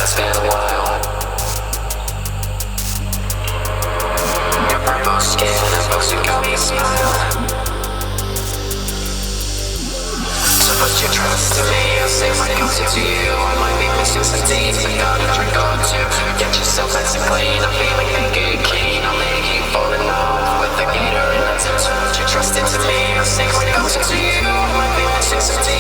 it's been a while. Your purple skin and books you got me smile. So put your trust in me, I'll say my closer to you. I might be missing some teeth, but gotta drink or two. Get yourself nice and clean, I'm feeling naked keen. I'll make you fall in love with the gator in the tip. So put your trust into me, I'll say my closer to you. I might be missing some teeth.